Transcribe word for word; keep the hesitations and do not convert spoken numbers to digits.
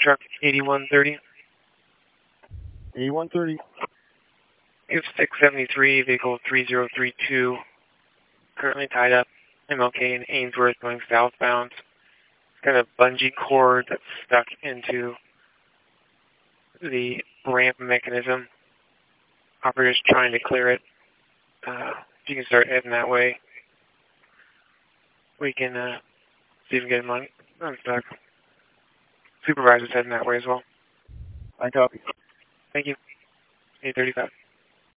truck eighty-one thirty. eighty-one thirty. Give six seventy-three, vehicle three zero three two, currently tied up, M L K in Ainsworth going southbound. It's got a bungee cord that's stuck into the ramp mechanism. Operator's trying to clear it. Uh, if you can start heading that way, we can uh, see if we can get him on, unstuck. Supervisor's heading that way as well. I copy. Thank you. eight thirty-five.